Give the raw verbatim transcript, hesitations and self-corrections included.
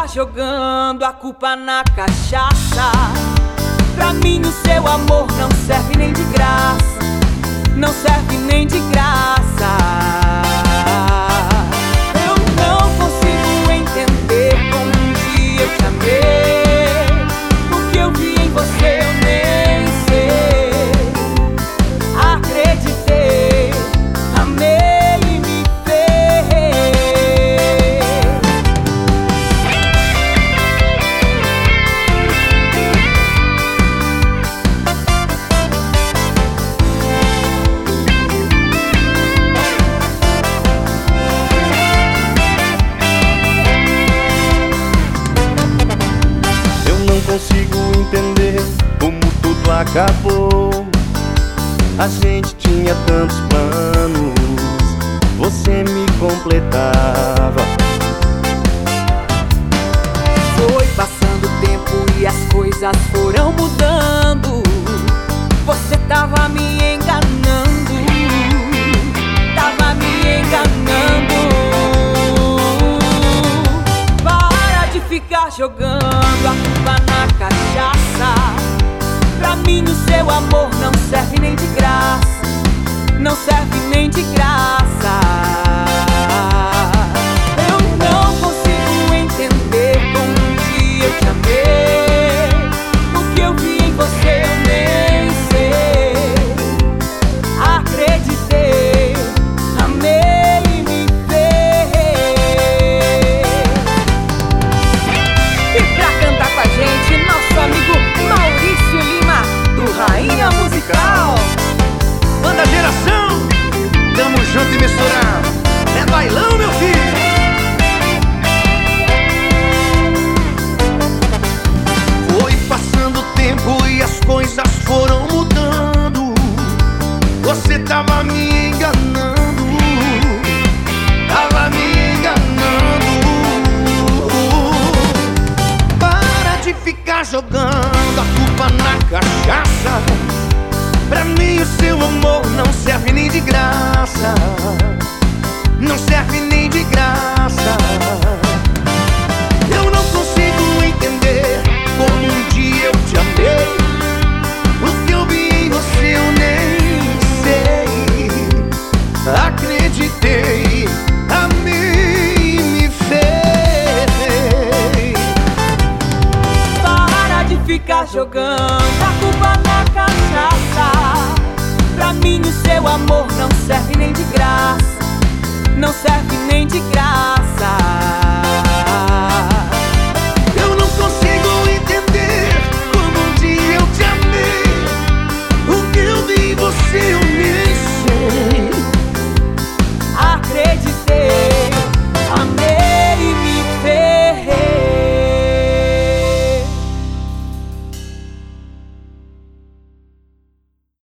jogando a culpa na cachaça. Pra mim o seu amor não serve nem de graça, não serve nem de graça. Eu não consigo entender como um dia eu te amei. O que eu vi em você eu nem sei. Acreditei, amei e me consigo entender como tudo acabou. A gente tinha tantos planos, você me completava. Foi passando o tempo e as coisas foram mudando. Você tava me enganando, tava me enganando. Para de ficar jogando a culpa na cachaça. Pra mim o seu amor não serve nem de graça, não serve nem de graça.